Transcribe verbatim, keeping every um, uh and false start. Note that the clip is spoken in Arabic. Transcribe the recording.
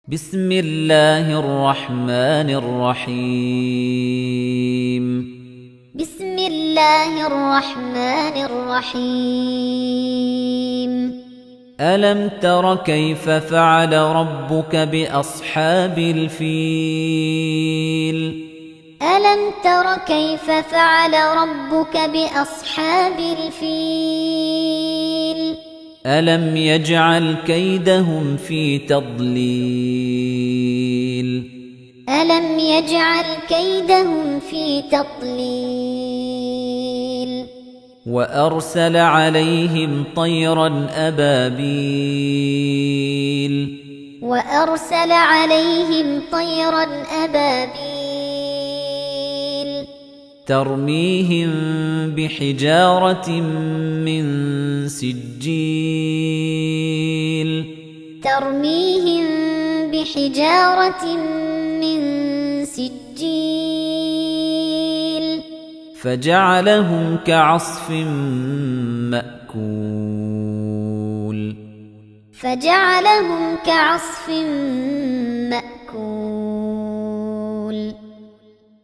بسم الله الرحمن الرحيم بسم الله الرحمن الرحيم ألم تر كيف فعل ربك بأصحاب الفيل ألم تر كيف فعل ربك بأصحاب الفيل ألم يجعل كيدهم في تضليل ألم يجعل كيدهم في تضليل وأرسل عليهم طيرا أبابيل وأرسل عليهم طيرا أبابيل ترميهم بحجارة من سجيل ترميهم بحجارة من سجيل فجعلهم كعصف مأكول فجعلهم كعصف مأكول